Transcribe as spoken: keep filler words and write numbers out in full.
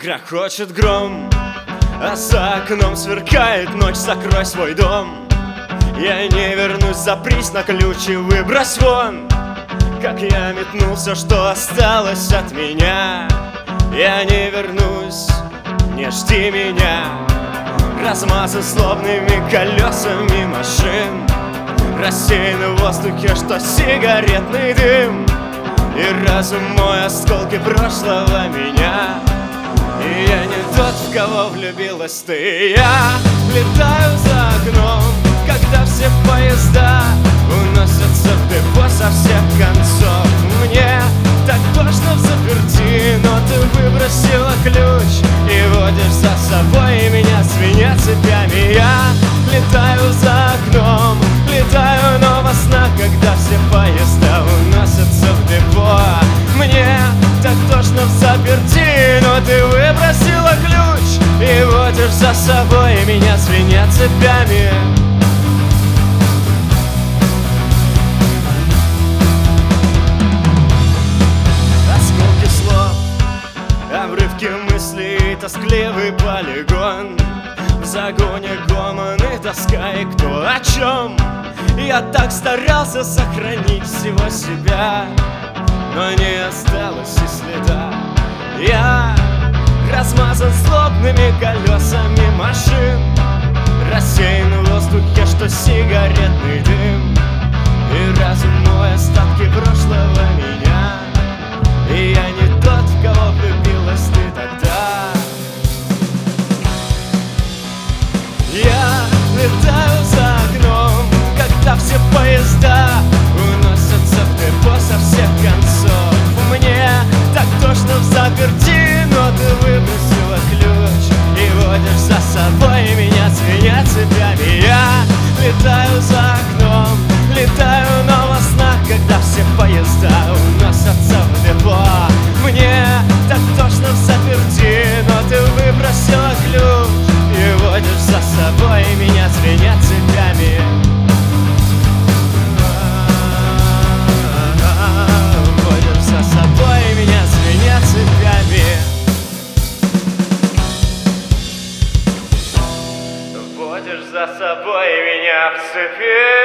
Грохочет гром, а за окном сверкает ночь. Закрой свой дом, я не вернусь. Запрись на ключ и выбрось вон. Как я метнулся, что осталось от меня. Я не вернусь, не жди меня. Размазан злобными колесами машин, рассеян в воздухе, что сигаретный дым. И разум мой осколки прошлого меня. И я не тот, в кого влюбилась ты. Я летаю за окном, когда все поезда уносятся в депо со всех концов. Мне так тошно в заперти, но ты выбросила ключ и водишь за собой меня, звеня цепями. Я летаю за окном, летаю, но во снах, когда все поезда уносятся в депо. Мне так тошно в заперти, но ты выбросила ключ и водишь за собой меня, звеня цепями. Осколки слов, обрывки мыслей, тоскливый полигон. В загоне гомон и тоска, и кто о чем. Я так старался сохранить всего себя, но не осталось и следа. Я размазан злобными колесами машин, рассеян в воздухе, что сигаретный дым. И разум мой остатки прошлого меня. И я не тот, в кого влюбилась ты тогда. Я летаю за окном, когда все поезда уносятся в депо со всех концов. Мне так тошно в заперти, но ты выбросила ключ и водишь за собой меня, звеня цепями. Я летаю за окном, летаю, но во снах, когда все поезда уносятся в депо. Мне так тошно в заперти, но ты выбросила ключ и водишь за собой меня, звеня цепями. Водишь за собой меня, звеня цепями. Водишь за собой меня в цепи.